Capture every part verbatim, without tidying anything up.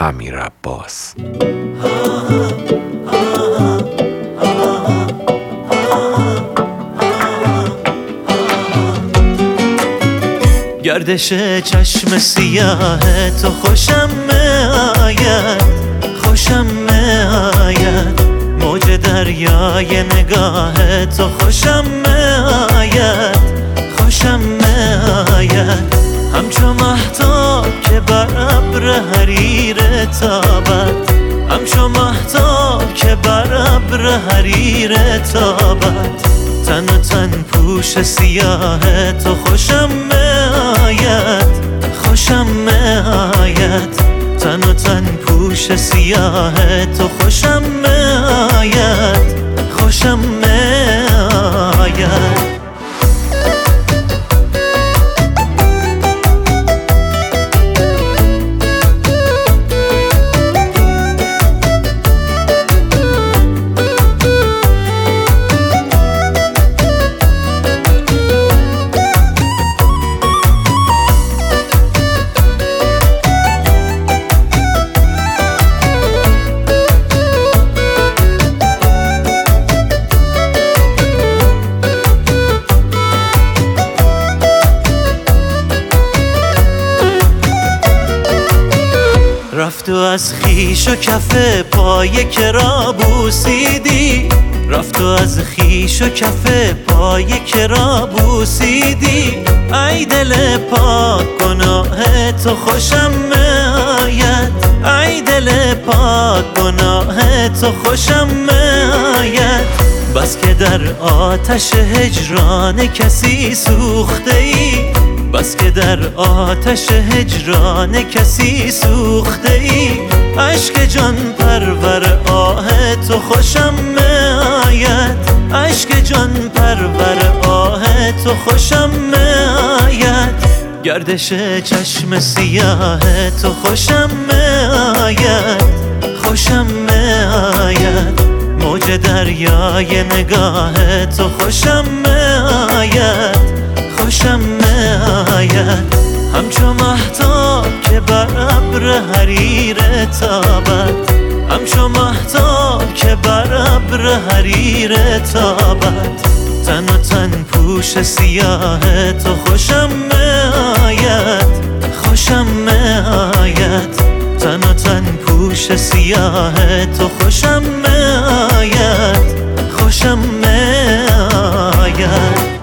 امیر عباس. گردش چشم سیاه تو خوشم میآید، خوشم میآید، موج دریای نگاه تو خوشم میآید، خوشم میآید، همچو مهتاب که بر ابر حریر تابد، همچو مهتاب که بر ابر حریر تابد، تن و تن پوش سیاه تو خوشم میآید، خوشم میآید، تن و تن پوش سیاه تو خوشم میآید، خوشم میآید. رفت و از خیش و کف پای کرا بوسیدی، رفت و از خیش و کف پای کرا بوسیدی، ای دل پاک گناه تو خوشم میآید، ای دل پاک گناه تو خوشم میآید، بس که در آتش هجران کسی سوخته ای، بس که در آتش هجران کسی سوخته ای، عشق جان پرور آه تو خوشم میآید، عشق جان پرور آه تو خوشم میآید، گردش چشم سیاه تو خوشم میآید، خوشم میآید، موج دریای نگاه تو خوشم میآید، خوشم میآید، همچو مهتاب که بر ابر حریر تابد، همچو مهتاب که بر ابر حریر تابد، تن و تن پوش سیاه تو خوشم میآید، خوشم میآید، تن و تن پوش سیاه تو خوشم میآید، خوشم میآید.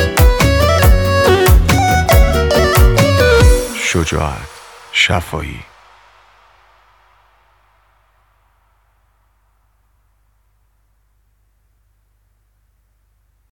شجاعت شفایی.